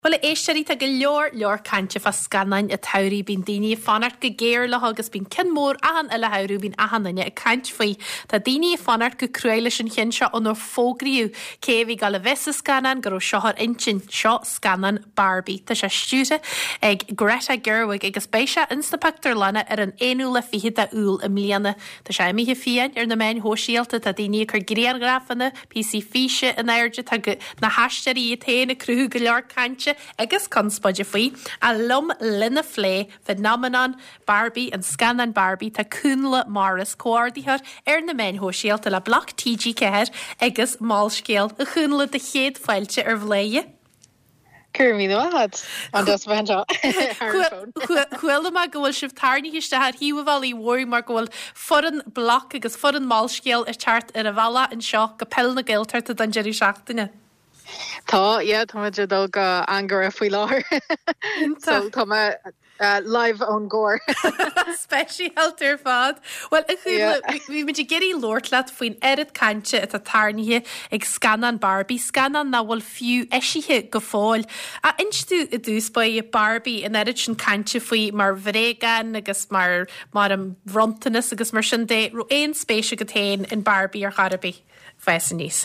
Well éisteí a go leor cante fa scannain a tairí bín daoine fanart go géir le agus bín cin mór ahan a le hairú bín ahananne a cant faoi Tá daoine fanart go cruúile sin chin seo an fógriú céhí gal a vesa scannan gur seohar intin seo scannan Barbie Tá sé stúte ag Greta Gerwig agus béise instapactar lena ar an éú le fihiad a úl am líana Tá sé mithe fian ar na main hóisialta a daoine chu gréargrafanna PC fiise an airde na haisteí téna cruú go leor cante agus conspóide faoi a lom linne flé phenomenon Barbie an scannan Barbie tá cúnla Morris cóardíthar ar na main hóisialta le blach TG ceir agus málscéal a chúnla de chéad fáilte ar bléie. Curmí had an das bhaintá. Chhuiile má gohfuil sibh tarnaí iste híomhil í mhór mar gohfuil foran blach agus foran málscéal ar teart ar a bhela an seo go pell na ggéilteart a den deirí seachtaine. Tá, táidir dul go angar a faoi láir. So tá live on gore. Speisialtar fad. Well, bhí muidir geirí lortlaat faoin erid cante a tarnithe ag scannan Barbie, scannan na bhfuil fiú eisithe go fáil. A instú a dús ba i Barbie in erid sin cante faoi mar bhrégan agus mar an brontanas agus mar sin dé ro éon spéise go tain in Barbie ar Charabí fesan níos.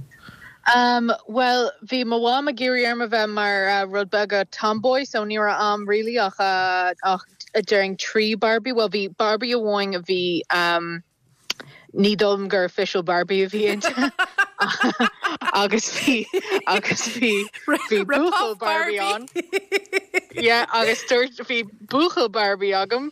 Well, vi mawam a giri erma ve mar rudbega tomboy, so nira really ach during tree Barbie. Well, vi Barbie a woing vi nidom gur official Barbie of the August v buchel Barbie on. Yeah, August v buchel Barbie agam.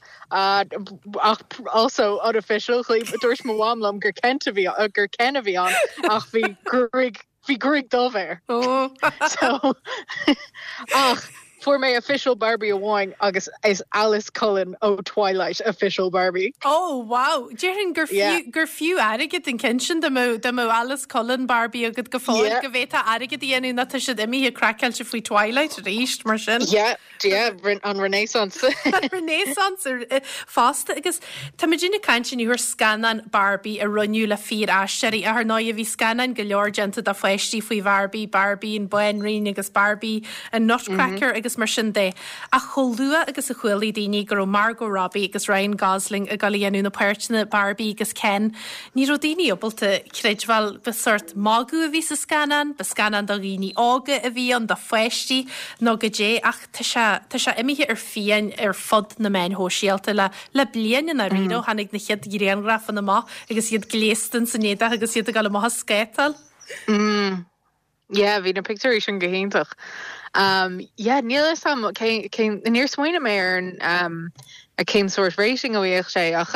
Also unofficial. Dúirt mawam gur Kenavi on. Ach vi Grig Dover. Oh. So, for my official Barbie awing, August is Alice Cullen Twilight official Barbie. Oh, wow. Jerin gur fiú airigid in cinshin de mo Alice Cullen Barbie agad go fáil go bhéta airigid dhéanú na tuise imi a crackail se faoi Twilight ríist mar sin. Yeah, on Renaissance. Renaissance fásta agus tá dine caintsin úr scannan Barbie a runniu le fír aisteí a ná a bhí scannan go leor genta a feisttí faoi Barbie in Buenrin agus Barbie an Nutcracker agus mar sin dé. A cholua agus a chuilí daoine gur Margot Robbie agus Ryan Gosling a galíanú na páirtena Barbie agus Ken. Ní ro daoine obalta creidhil be sort mágu a bhí sa scannan, be scannan do rií ága a bhí an do feisttí nó go dé ach Tá sé imithe ar fian ar fod na main hóisialta le blian na ríó hanig na chiad í réangrafan na má agus iad gléistan san néada agus iad a gal má scétal. Yeah, hí na picturí sin gohéintach. Níl sam níor smaoine mé an a céim soort rating a bhíoh sé ach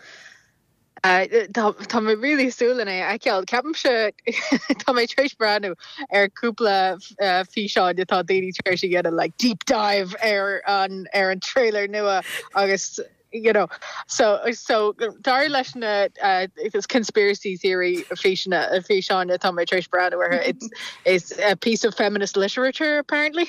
tá mé really súlanna aiceall ceapam se tá mé tréis brandú ar cúpla fi seán de tá daoine tréis get a like deep dive ar an trailer nua agus so dar leis na it's conspiracy theory fi seán de tá mé tréis brandú where it's a piece of feminist literature apparently.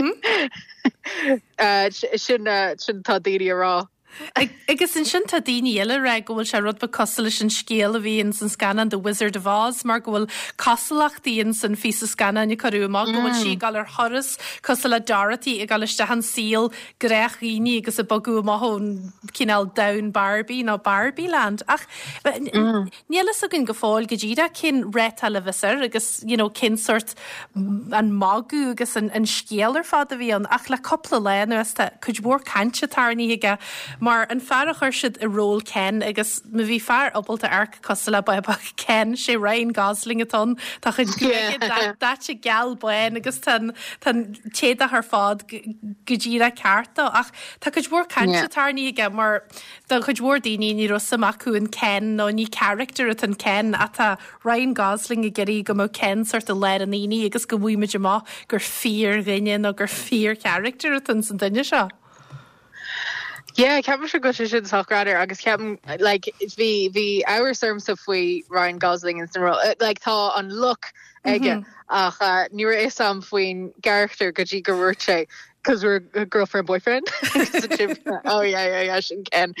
Sin tá daoine rá. Agus in sin tá daoine eile ra gohfuil se rud ba cosala sin scéal a bhíon san scannan de Wizard of Oz mar gohfuil cosalachtaíon san fi sa scannan i choúach gohfuil si gal ar thoras cosala Dorothy i galiste han síl gréchíní agus a bagú máthn cinál down Barbie nó Barbie land ach níla a gin go fáil go ddíra cin ré televisor agus cin sort an mágu agus an scéal ar fád a bhíon ach le coppla le nuasta chuid mór cante tarnaí ige mar an fearach chuir siad a ról Ken agus ma bhí fear obalta arc cosala baibach Ken sé Ryan Gosling atón tá chud dáte geall buin agus tan téad a th fád go ddíra ceartta ach tá chud mór cante tarnaí ige mar do chud mór daoine ní rosamachú an Ken nó ní character at an Ken a tá Ryan Gosling a geirí go mó Ken sort a le an íní agus go bhuiimiid má gur fír rinne nó gur fír character at an san duine seo. Yeah, ceapan se go sin sochráidir agus ceapan bhí áhar serm sa faoi Ryan Gosling in san tá an look ige ach nuair is am faoin character go dtí go bhfuirt sé because we're a girlfriend boyfriend. Oh yeah, sin ken.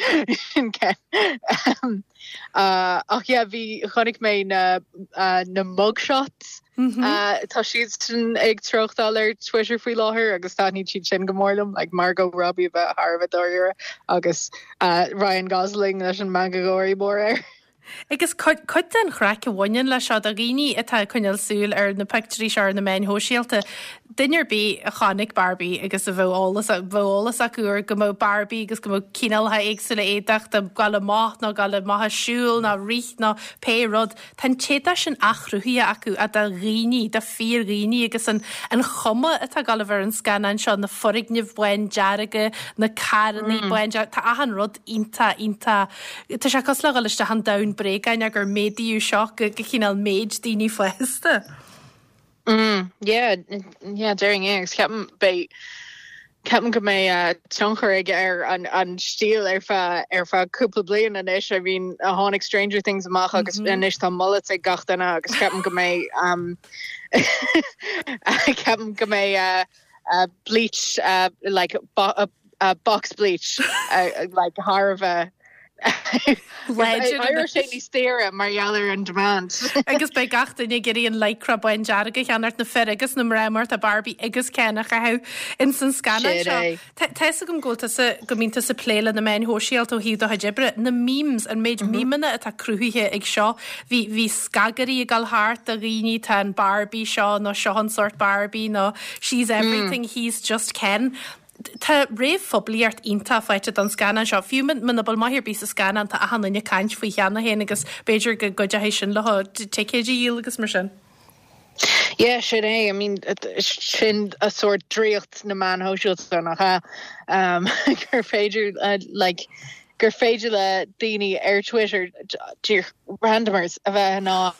Ach yeah, bhí chonig mé na mugshots. Tá siad ag $3 Twitter faoi láthair agus táníd siad sin go mórlam, like Margot Robbie bheith Harvard dóire agus Ryan Gosling leis an mangagóirí mór Agus chuid den chreice bhainein le seo a ghine atá chuineal súil ar na picturí seo na main hóisialta. Duinear bí a chanig Barbie agus a bholalas acuair go mó Barbie agus go mó cíál ha éagsúla éideach de gal máth ná gal maithe siúil ná rith ná pérod. Tá téad sin achrúthaí acu a de rií de fír rií agus an chuma atá gal bhar an scanan seo na forignih buin dearaige na carannaí buin tá ahan rud ínta Tá sé cos le galiste an dain bregain agur médiú seo go cíál méid daoine foiiste. Yeah, during eggs Captain go mé tionchar ag an stíl ar fa cúpla blian an isis. I mean a hánig Stranger Things amach agus inis tá mullet ag gachtainna agus Captain go mé Captain go mé bleach like box bleach like Harva. Irish sé ní stéire marhealar an demand. Agus bei gachtainine guríon leicra buin dearaige cheanart na fer agus na rémart a Barbie agus cenach a ha in san scanna seo. Teessa gom ggóilta go mínta sa pléile na main hóisialt ó híad a dibre na memes an méid mímanna atá cruúthaithe ag seo hí scagarí a gal háart a rií tá an Barbie seo nó seo an sort Barbie nó she's everything he's just Ken. Tá réh fobliart ínta feite an scanan seo fiúmin manabal maithir bí a scanan tá a hanna caiint faoi cheanna héana agus beidir go goidehééis sin le teéidir díl agus mar sin. Yeah, sin é. I mean sin a sort dríocht na man hóisiúil nach ha gur féidir gur féidir le daoine ar Twitter tír randomers a bheith ná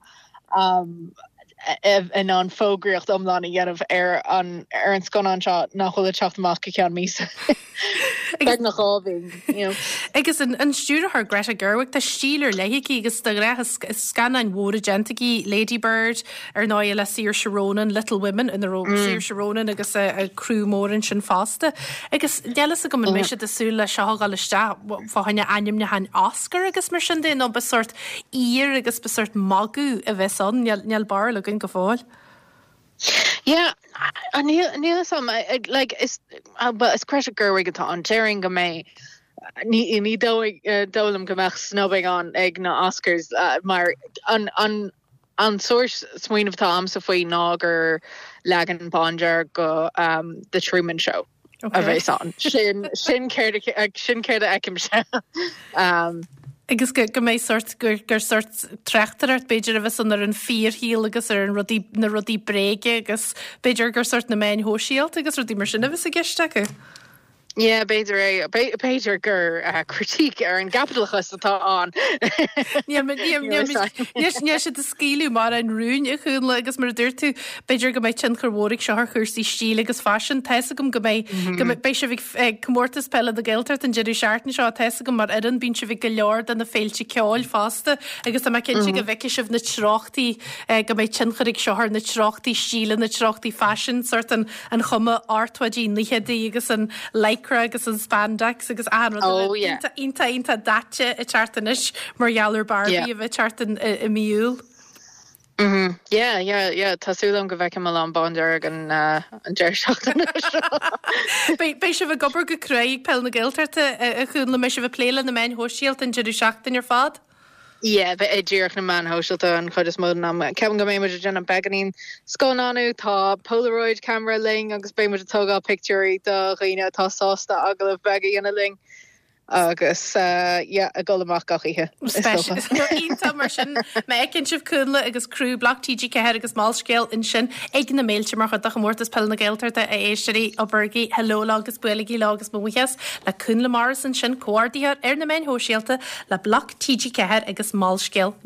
an an fógraíocht omlána dhéanamh ar an scanan seo nachhfuil teachtamach go cean mís. nach ábhín. Agus an stúrath Greta Gerwig tá stílar leihií agus de réthe scanan mhór gentaí Lady Bird ar náile le Saoirse Ronan Little Women in Saoirse Ronan agus a crú mórin sin fásta. Agus deala a go man meise asú le seo galiste fáhanne aim na hain Oscar agus mar sin dé nó besort ír agus besort magú a bheith san neal bar le go fáil. Yeah, níl sam like is Greta Gerwig atá an tearing go mé ní dólam gomach snubbing an ag na Oscars mar an source smuoinmhtá amsa faoi nágur legan Bonjar go The Truman Show. Okay. A bheith an sin céir a eicim se. Agus go mé sort gur sort treachtarart beidir a bheits an ar an fíorhíal agus ar na rudí bréige agus beidir gur sort na main hóisialt agus rudí mar sin a bheits a gceiste acu. Yeah, beidir gur critique ar an gapdalachas atá an. Ní sé de scíú mar an rún a chuún le agus mar dúirú beidir go méid tin churhóric seo chuirsaí stíl agus fashion teessa gom go méid bei se bh cummórtas pelle a ggéiltart an jeú seaartna seo teessa go mar an bín se bh go leor an na féilte ceáil fásta agus tá cin si go bheice sibh na trochttaí go méid tincharig seohar na trochttaí stíle na trochttaí fashion sort an chuma artwadí níheadaí agus an agus an spandex agus ínta date a chartanis mar jaler Barbie a bheith chartan a miúl. Yeah, tásúlam go bheice an Bonjar an deirseachtain. Bei se bh gobar go cruig pel na ggéiltarta a chuún le me se bh pléile na main hóisialt an jeú seachtain ar fad? Yeah, bheith ddíoch na man hóisiilta an chud is mód am ceapan go mé muidir gen an beganín scónánú tá Polaroid camera ling agus bé muidir tógáil picturí do riine tá sásta aglah begaí ana ling agus a golamach gachíthe. Ínta mar sin me cinn sibh cúnla agus crú blog TG ceir agus máilscéil in sin ag na méilte mar chu mórtas pel na ggéiltarta a éisteí ó burgaí helóla agus bualaí lágus muchas le cúnla mar an sin cóirdaíar ar na main hóisialta le blog TG ceir agus máilscéil.